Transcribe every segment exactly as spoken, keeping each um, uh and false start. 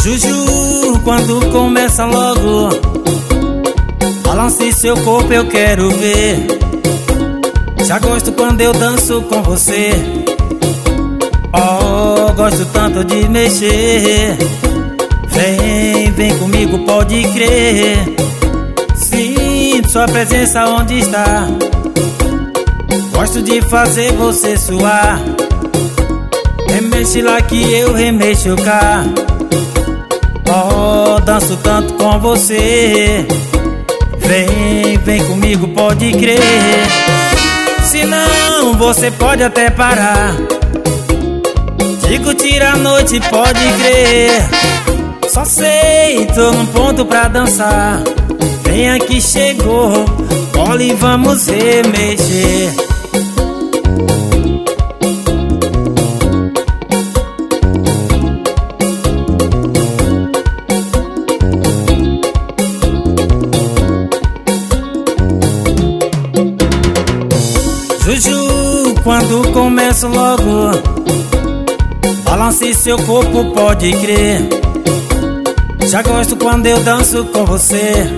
Juju, quando começa logo, balance seu corpo, eu quero ver. Já gosto quando eu danço com você. Oh, gosto tanto de mexer. Vem, vem comigo, pode crer. Sinto sua presença onde está. Gosto de fazer você suar. Remexe lá que eu remexo cá. Oh, danço tanto com você. Vem, vem comigo, pode crer. Se não, você pode até parar. Digo, tira a noite, pode crer. Só sei, tô num ponto pra dançar. Vem aqui, chegou, cola e vamos remexer. Juju, quando começo logo, balance seu corpo, pode crer. Já gosto quando eu danço com você.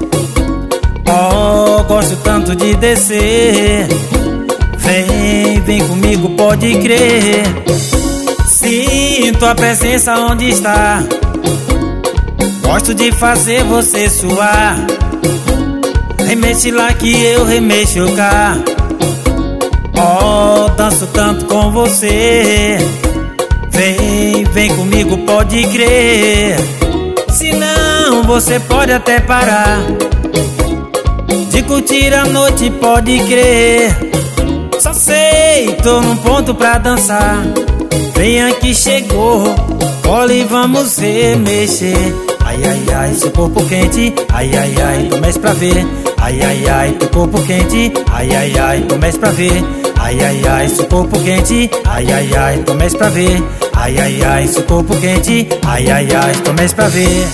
Oh, gosto tanto de descer. Vem, vem comigo, pode crer. Sinto a presença onde está. Gosto de fazer você suar. Remexe lá que eu remexo cá. Oh, danço tanto com você. Vem, vem comigo, pode crer. Se não, você pode até parar. De curtir a noite, pode crer. Só sei, tô num ponto pra dançar. Vem aqui, chegou, cola e vamos remexer. Ai, ai, ai, seu corpo quente. Ai, ai, ai, comece pra ver. Ai, ai, ai, teu corpo quente. Ai, ai, ai, comece pra ver. Ai, ai, ai, seu corpo quente. Ai, ai, ai, comece pra ver. Ai, ai, ai, seu corpo quente. Ai, ai, ai, comece pra ver.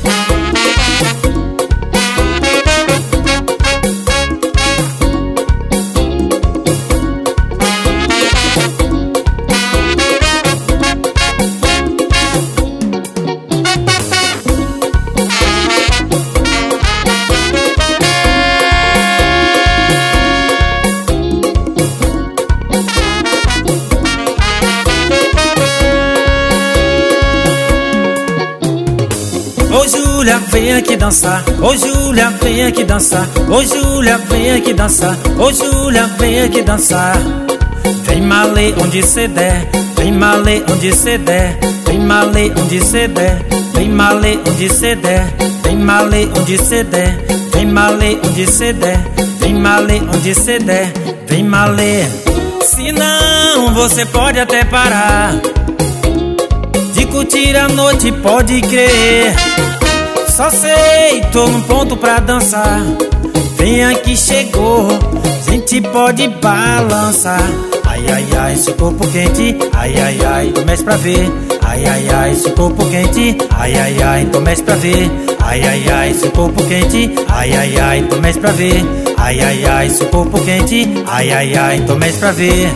Ô Júlia, vem aqui dançar. Ô Júlia, vem aqui dançar. Ô Júlia, vem aqui dançar. Ô Júlia, vem aqui dançar. Vem malê onde cê der. Vem malê onde cê der. Vem malê onde cê der. Vem malê onde cê der. Vem malê onde cê der. Vem malê onde cê der. Vem malê onde cê der. Vem malê. Se não, você pode até parar. De curtir a noite, pode crer. Só sei, tô num ponto pra dançar. Vem aqui, chegou, gente pode balançar. Ai, ai, ai, seu corpo quente. Ai, ai, ai, comece pra ver. Ai, ai, ai, seu corpo quente. Ai, ai, ai, comece pra ver. Ai, ai, ai, seu corpo quente. Ai, ai, ai, comece pra ver. Ai, ai, ai, seu corpo quente. Ai, ai, ai, comece pra ver.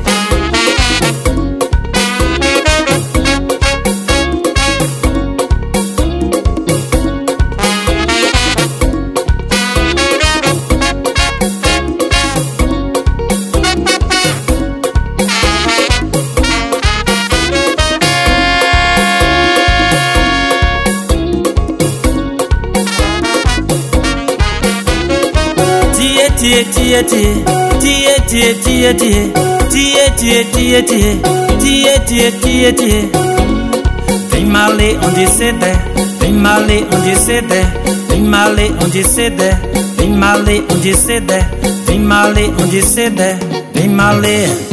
Tie, tie, tie, tie, tie, tie, tie, tie, tie, tie, tie, tie, tie, tie, tie. Vem malê onde cê der. Vem malê onde cê der. Vem malê onde cê der. Vem malê onde cê der. Vem malê onde cê der. Vem malê.